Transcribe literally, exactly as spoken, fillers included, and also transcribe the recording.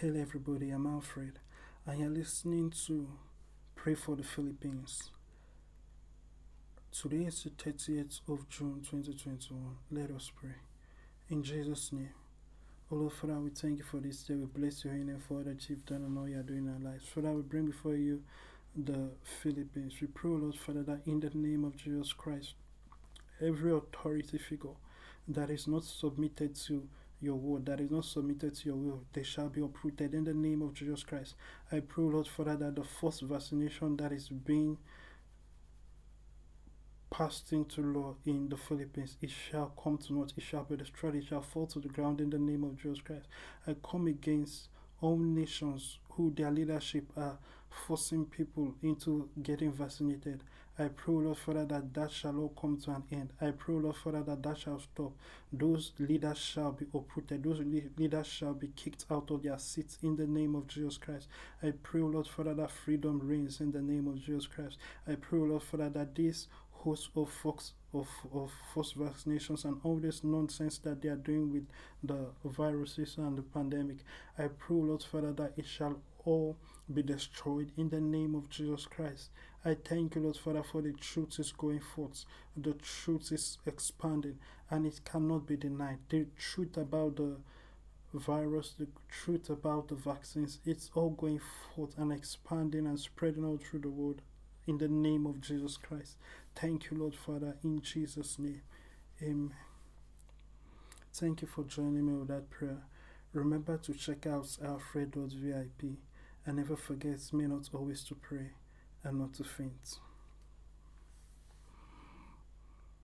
Hello everybody, I'm Alfred, and you're listening to Pray for the Philippines. Today is the thirtieth of June twenty twenty-one. Let us pray. In Jesus' name. Oh Lord, Father, we thank you for this day. We bless your name for all that you've done and all you are doing in our lives. Father, we bring before you the Philippines. We pray, Lord, Father, that in the name of Jesus Christ, every authority figure that is not submitted to your word, that is not submitted to your will, they shall be uprooted in the name of Jesus Christ. I pray, Lord, Father, that the first vaccination that is being passed into law in the Philippines, it shall come to naught, it shall be destroyed, it shall fall to the ground in the name of Jesus Christ. I come against all nations who their leadership are forcing people into getting vaccinated. I pray, Lord Father, that that shall all come to an end. I pray, Lord Father, that that shall stop. Those leaders shall be uprooted. Those leaders shall be kicked out of their seats in the name of Jesus Christ. I pray, Lord Father, that freedom reigns in the name of Jesus Christ. I pray, Lord Father, that this host of fox of, of false vaccinations and all this nonsense that they are doing with the viruses and the pandemic, I pray, Lord Father, that it shall all be destroyed in the name of Jesus Christ. I thank you, Lord Father, for the truth is going forth. The truth is expanding and it cannot be denied. The truth about the virus, the truth about the vaccines, it's all going forth and expanding and spreading out through the world in the name of Jesus Christ. Thank you, Lord Father, in Jesus' name. Amen. Thank you for joining me with that prayer. Remember to check out alfred dot v i p and never forget me not always to pray and not to faint.